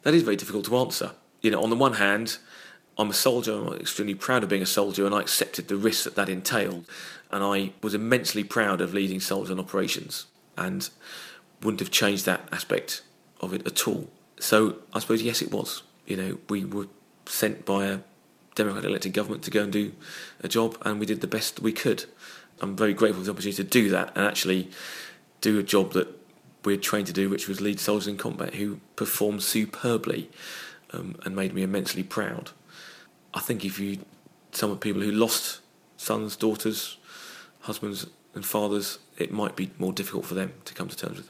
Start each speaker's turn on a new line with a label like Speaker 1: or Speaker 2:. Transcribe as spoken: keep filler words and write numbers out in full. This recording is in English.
Speaker 1: That is very difficult to answer. You know, on the one hand, I'm a soldier, I'm extremely proud of being a soldier, and I accepted the risks that that entailed. And I was immensely proud of leading soldiers on operations and wouldn't have changed that aspect of it at all. So I suppose, yes, it was. You know, we were sent by a democratic elected government to go and do a job, and we did the best we could. I'm very grateful for the opportunity to do that and actually do a job that we're trained to do, which was lead soldiers in combat, who performed superbly um, and made me immensely proud. I think if you, some of the people who lost sons, daughters, husbands and fathers, it might be more difficult for them to come to terms with.